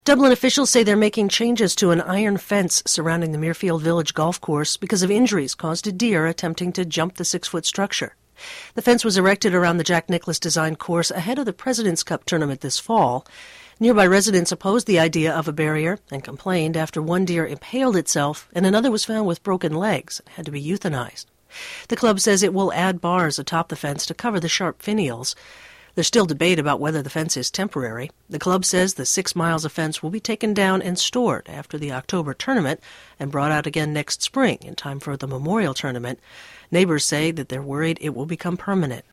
Dublin officials say they're making changes to an iron fence surrounding the Muirfield Village golf course because of injuries caused to deer attempting to jump the 6-foot structure. The fence was erected around the Jack Nicklaus-designed course ahead of the President's Cup tournament this fall. Nearby residents opposed the idea of a barrier and complained after one deer impaled itself and another was found with broken legs and had to be euthanized. The club says it will add bars atop the fence to cover the sharp finials. There's still debate about whether the fence is temporary. The club says the 6 miles of fence will be taken down and stored after the October tournament and brought out again next spring in time for the Memorial Tournament. Neighbors say that they're worried it will become permanent.